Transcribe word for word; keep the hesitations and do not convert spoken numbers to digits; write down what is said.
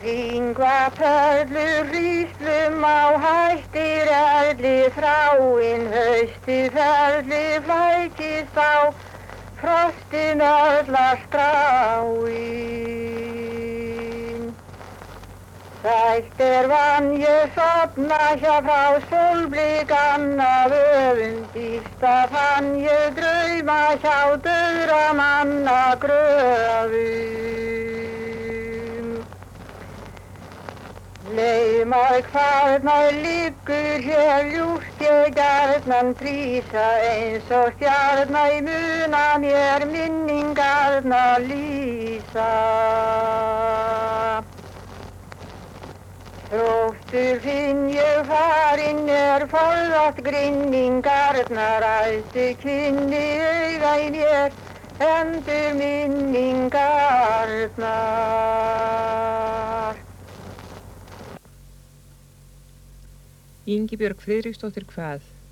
Hringvaperlur hríslum á hættir erli þráin, hausti ferli flækist á frostin öllar stráin. Sætt er vann ég sofna hjá frá sólblikanna vöfum, dýpsta fann ég drauma hjá dauðra manna gröfum. Leymar hvarnar liggur hér ljúft ég gjarnan prísa, eins og stjarna í muna mér minningarnar lýsa. Þróttur finn ég farinn er forðast grinningarnar, æstu kynni auga í mér endur minningarnar. Ingibjörg Friðriksdóttir kvað.